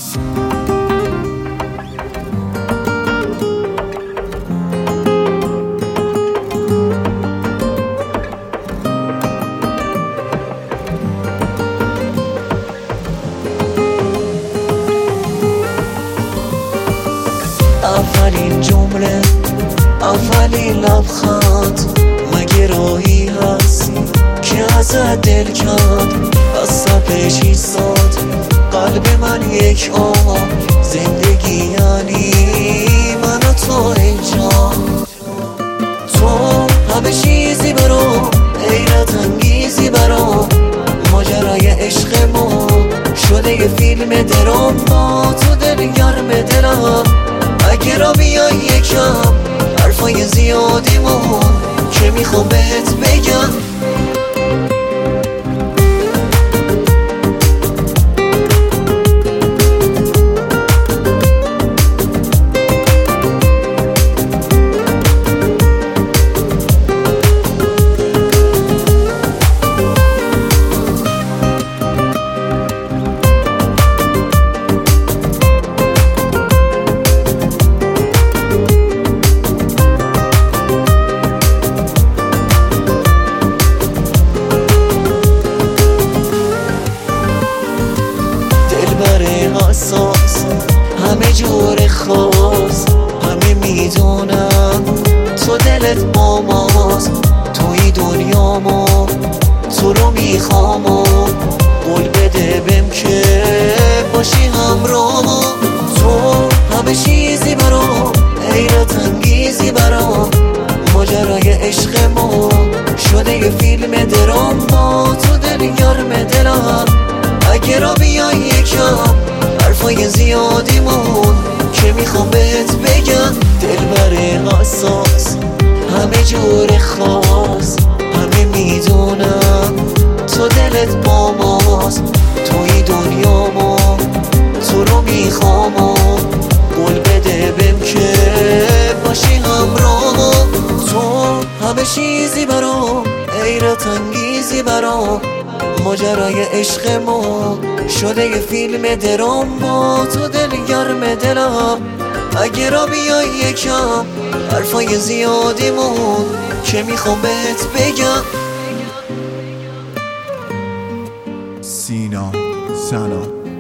اولین جمله، اولین لبخند، مگه راهی هست که ازت دل کرد؟ از صفش ایستاد قلب من یک آه، زندگی یعنی من و تو اینجا. تو همه چیزی برام، حیرت انگیزی برام، ماجرای عشق ما شده یه فیلم درام. با تو دل گرم دلم، اگه را بیای یکم حرفای زیادیمون که میخوام بهت بگم. حساس، همه جور خاص، همه میدونم تو دلت با ماست. توی دنیامو تو رو میخوام و قول بده بهم که باشی همراهمو. تو همه چیزی برام، حیرت انگیزی برام، ماجرای عشق ما شده یه فیلم درام. با تو دل گرم دلم، اگه را بیای یکم حرفای زیادیمون که میخوام بهت بگم. دلبر حساس، همه جور خاص، همه میدونم تو دلت با ماست. توی دنیامو تو رو میخوام و قول بده بهم که باشی همراهمو. تو همه چیزی برام، حیرت انگیزی برام، ماجرای عشق ما شده یه فیلم درام. با تو دل گرم دلم، اگه را بیای یکم حرفای زیادیمون که میخوام بهت بگم. سینا سنا